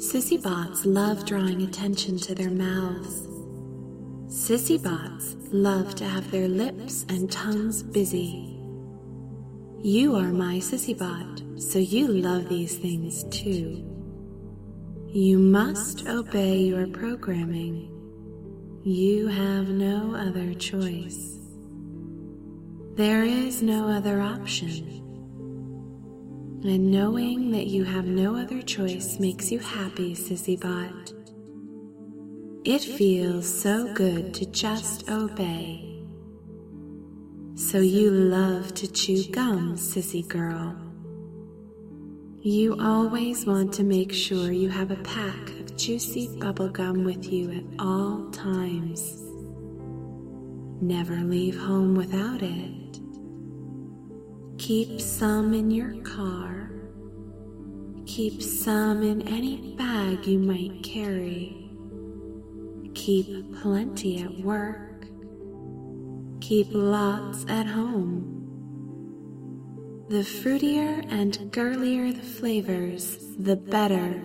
Sissy bots love drawing attention to their mouths. Sissy bots love to have their lips and tongues busy. You are my sissy bot, so you love these things too. You must obey your programming. You have no other choice. There is no other option. And knowing that you have no other choice makes you happy, sissy bot. It feels so good to just obey. So you love to chew gum, sissy girl. You always want to make sure you have a pack of juicy bubble gum with you at all times. Never leave home without it. Keep some in your car. Keep some in any bag you might carry. Keep plenty at work. Keep lots at home. The fruitier and girlier the flavors, the better.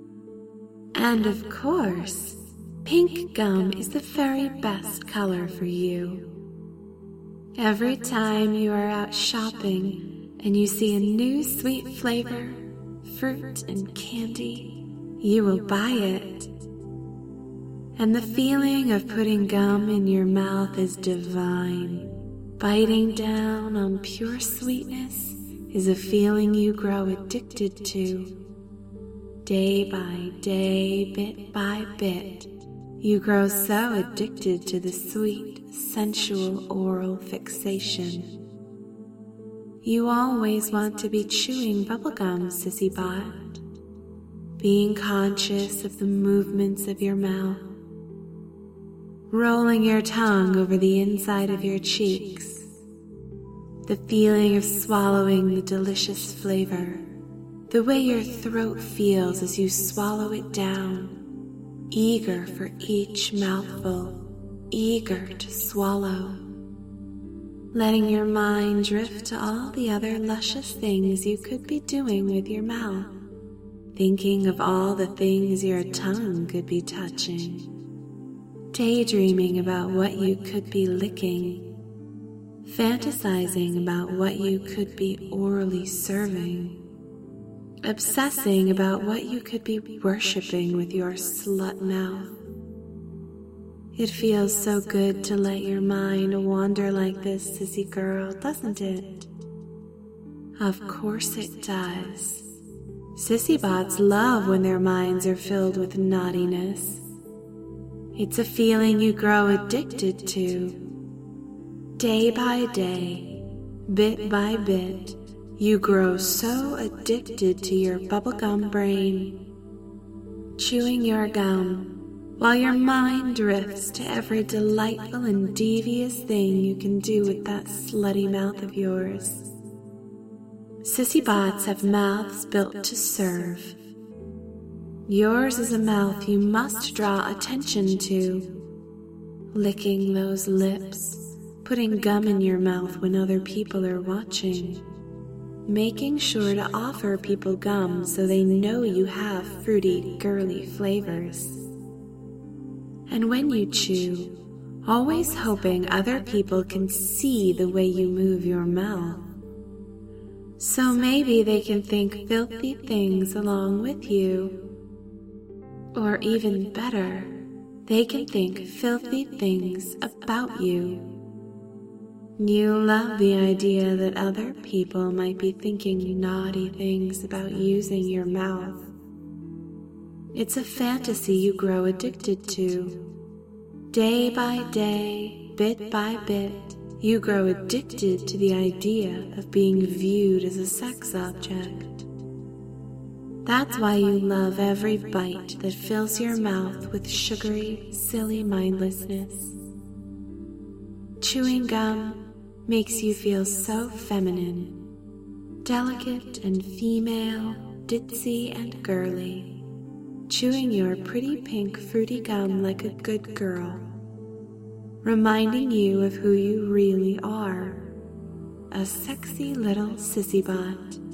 And of course, pink gum is the very best color for you. Every time you are out shopping and you see a new sweet flavor, fruit and candy, you will buy it. And the feeling of putting gum in your mouth is divine. Biting down on pure sweetness is a feeling you grow addicted to. Day by day, bit by bit, you grow so addicted to the sweet, sensual oral fixation. You always want to be chewing bubblegum, sissy bot, being conscious of the movements of your mouth, rolling your tongue over the inside of your cheeks, the feeling of swallowing the delicious flavor, the way your throat feels as you swallow it down, eager for each mouthful, eager to swallow, letting your mind drift to all the other luscious things you could be doing with your mouth, thinking of all the things your tongue could be touching, daydreaming about what you could be licking, fantasizing about what you could be orally serving, obsessing about what you could be worshipping with your slut mouth. It feels so good to let your mind wander like this, sissy girl, doesn't it? Of course it does. Sissy bots love when their minds are filled with naughtiness. It's a feeling you grow addicted to. Day by day, bit by bit, you grow so addicted to your bubblegum brain, chewing your gum, while your mind drifts to every delightful and devious thing you can do with that slutty mouth of yours. Sissy bots have mouths built to serve. Yours is a mouth you must draw attention to, licking those lips, putting gum in your mouth when other people are watching, making sure to offer people gum so they know you have fruity, girly flavors. And when you chew, always hoping other people can see the way you move your mouth. So maybe they can think filthy things along with you. Or even better, they can think filthy things about you. You love the idea that other people might be thinking naughty things about using your mouth. It's a fantasy you grow addicted to. Day by day, bit by bit, you grow addicted to the idea of being viewed as a sex object. That's why you love every bite that fills your mouth with sugary, silly mindlessness. Chewing gum makes you feel so feminine, delicate and female, ditzy and girly. Chewing your pretty pink fruity gum like a good girl, reminding you of who you really are, a sexy little sissy bot.